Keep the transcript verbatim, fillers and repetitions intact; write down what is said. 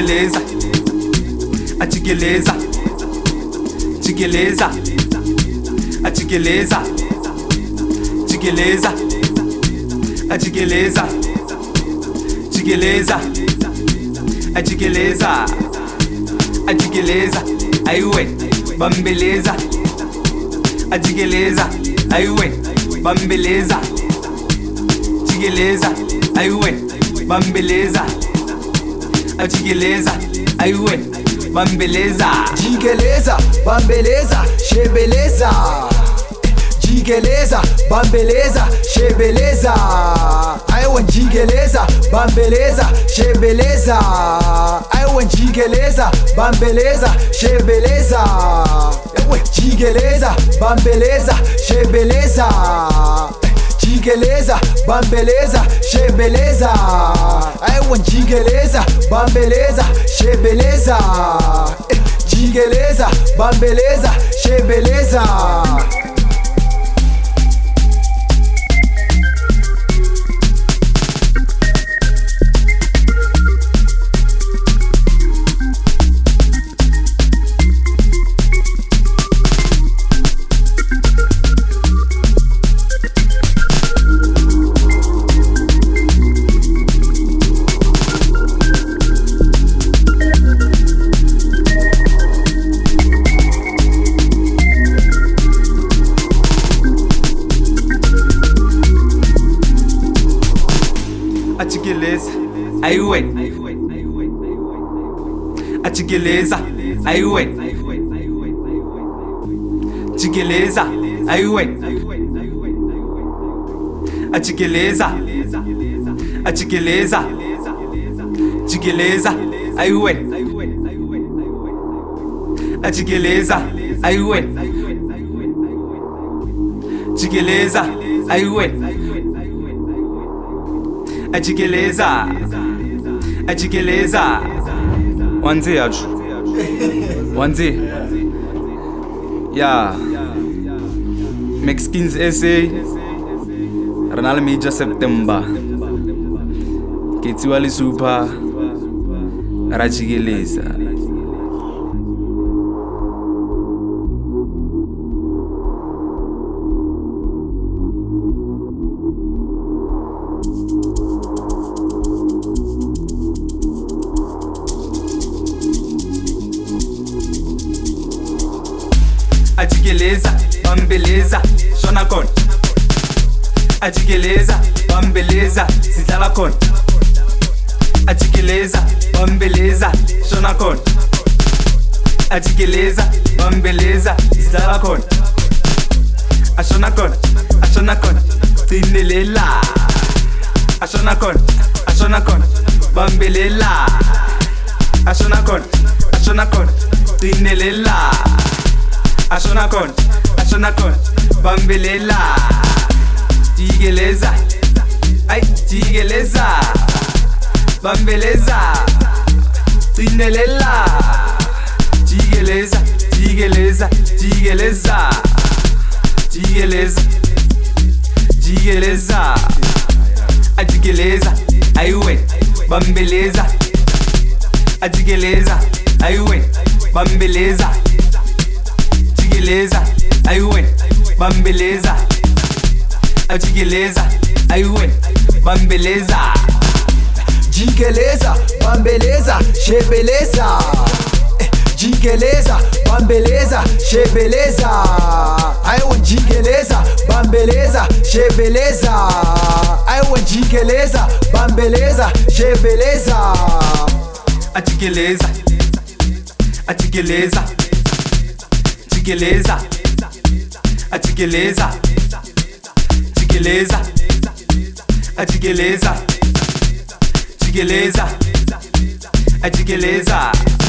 ajikeleza, ajikeleza, jikeleza, ajikeleza, jikeleza, ajikeleza, jikeleza, ajikeleza, ajikeleza, aiwe bambeleza, ajikeleza, aiwe bambeleza, jikeleza, aiwe bambeleza, ajikeleza, aiwe bambeleza, jikeleza, bambeleza, shebeleza, jikeleza, bambeleza, shebeleza, aiwe jikeleza, bambeleza, shebeleza, aiwe jikeleza, bambeleza, shebeleza, aiwe jikeleza, bambeleza, shebeleza, jikeleza, bambeleza, shebeleza, aiwe jikeleza, bambeleza, shebeleza, jikeleza, bambeleza, shebeleza. ajikeleza, aiwe, ajikeleza, aiwe, jikeleza, aiwe, ajikeleza, ajikeleza, jikeleza, aiwe, ajikeleza, aiwe, jikeleza, aiwe, ajikeleza, ajikeleza. Wanzi yacho, wanzi, ya, Mexikins S A, Renal Major September, Ketsiwali Super, Rajikeleza. Ajikeleza, bambeleza, shona kon. Ajikeleza, bambeleza, sidlala kon. Ajikeleza, bambeleza, shona kon. Ajikeleza, bambeleza, sidlala kon. Ashona kon, ashona kon, tinelela. Ashona kon, ashona kon, bambelela. Ashona kon, ashona kon, tinelela. Ashona kon, ashona kon, bambelela. Jikeleza, ay, jikeleza, bambeleza, tinelela. Jikeleza, jikeleza, jikeleza, jikeleza, jikeleza, ajikeleza, aiwe, bambeleza, ajikeleza, aiwe, bambeleza, jikeleza, aiwe, bambeleza, ajikeleza, aiwe, bambeleza, jikeleza, bambeleza, shebeleza, jikeleza, bambeleza, shebeleza, aiwe jikeleza, bambeleza, shebeleza, aiwe jikeleza, bambeleza, shebeleza, ajikeleza, ajikeleza, jikeleza, ajikeleza, jikeleza, ajikeleza, jikeleza, ajikeleza.